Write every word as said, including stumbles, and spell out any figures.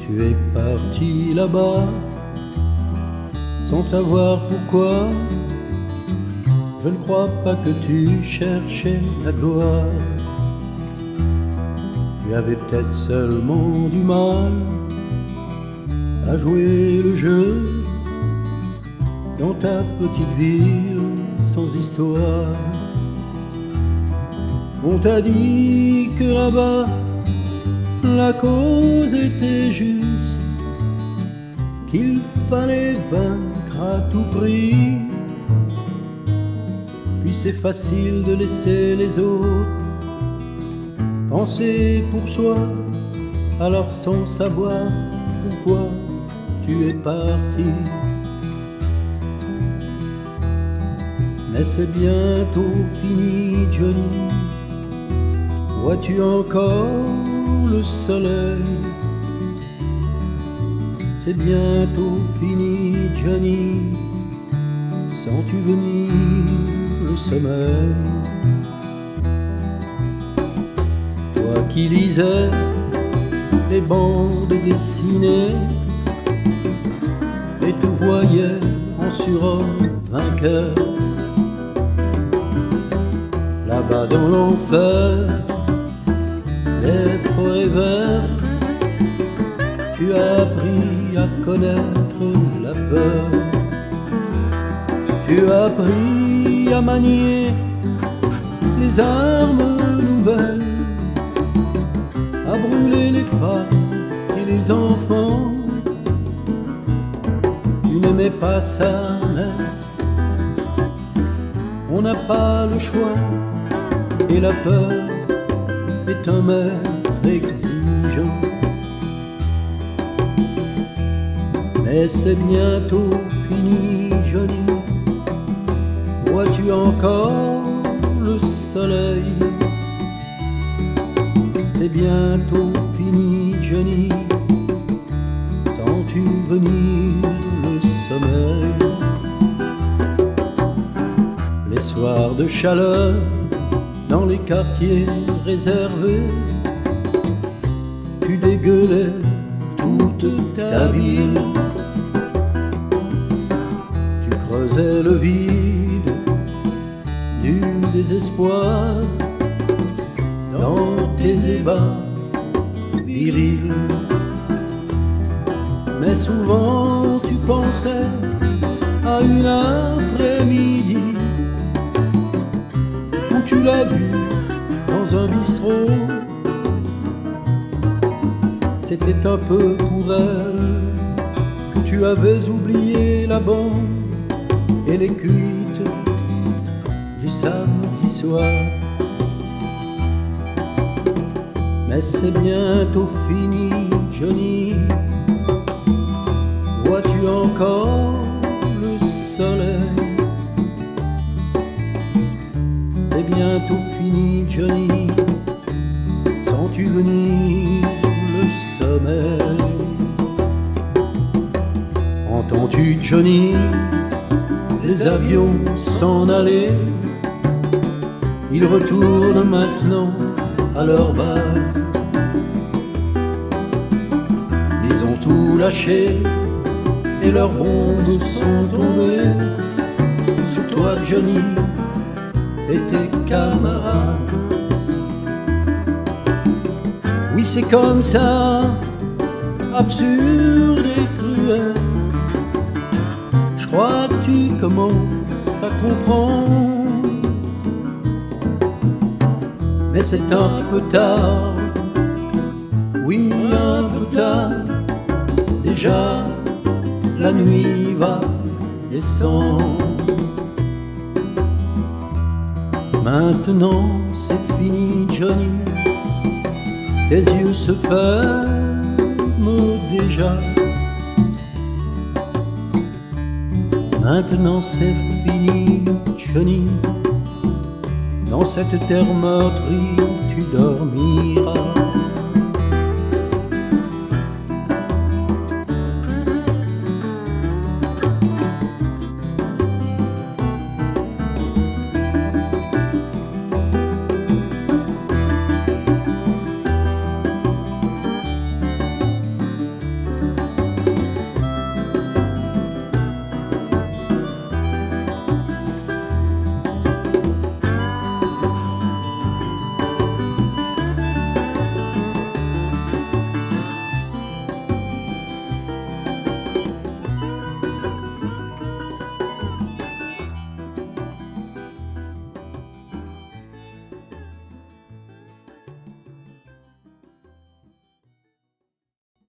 Tu es parti là-bas sans savoir pourquoi. Je ne crois pas que tu cherchais la gloire. Tu avais peut-être seulement du mal à jouer le jeu dans ta petite ville sans histoire. On t'a dit que là-bas la cause était juste, qu'il fallait vaincre à tout prix. Puis c'est facile de laisser les autres penser pour soi, alors sans savoir pourquoi tu es parti. Mais c'est bientôt fini, Johnny. Vois-tu encore le soleil? C'est bientôt fini, Johnny. Sens-tu venir le sommeil? Toi qui lisais les bandes dessinées et te voyais en surhomme vainqueur, là-bas dans l'enfer, les forêts vertes, tu as appris à connaître la peur. Tu as appris à manier les armes nouvelles, à brûler les femmes et les enfants. Tu n'aimais pas sa mère, on n'a pas le choix, et la peur est un maître exigeant. Mais c'est bientôt fini, Johnny. Vois-tu encore le soleil? C'est bientôt fini, Johnny. Sens-tu venir le sommeil? Les soirs de chaleur dans les quartiers réservés, tu dégueulais toute ta ville. Tu creusais le vide du désespoir dans tes ébats virils. Mais souvent tu pensais à une après-midi où tu l'as vu dans un bistrot. C'était un peu pour elle que tu avais oublié la bande et les cuites du samedi soir. Mais c'est bientôt fini, Johnny. Vois-tu encore le soleil? C'est bientôt fini, Johnny. Sens-tu venir le sommeil? Entends-tu, Johnny, les avions s'en aller? Ils retournent maintenant à leur base. Ils ont tout lâché et leurs bombes sont tombées sur toi, Johnny, et tes camarades. Oui, c'est comme ça, absurde et cruel. Je crois que tu commences à comprendre. Mais c'est un peu tard, oui, un peu tard. Déjà, la nuit va descendre. Maintenant, c'est fini, Johnny. Tes yeux se ferment déjà. Maintenant, c'est fini, Johnny. Dans cette terre meurtrie, tu dormiras.